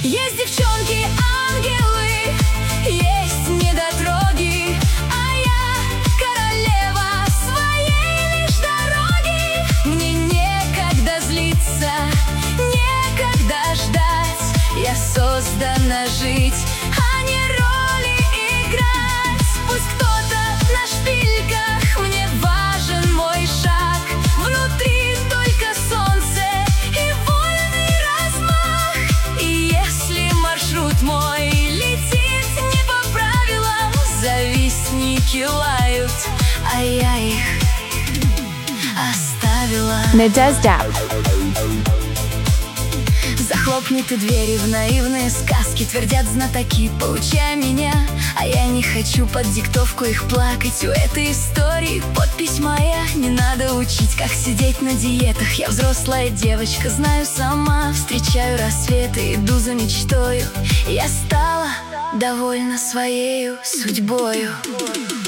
Есть девчонки, ангелы, есть недотроги, а я королева своей лишь дороги. Мне некогда злиться, некогда ждать. Я создана жить, а не роли играть. Пусть кто-то на шпильках, мне важен мой шаг. Внутри только солнце и вольный размах. И если маршрут мой летит не по правилам, завистники лают, а я их оставила. Nadezhdap. Захлопни ты двери в наивные сказки, твердят знатоки, поучай меня. А я не хочу под диктовку их плакать. У этой истории подпись моя. Не надо учить, как сидеть на диетах. Я взрослая девочка, знаю сама. Встречаю рассветы, иду за мечтою. Я стала довольна своею судьбою.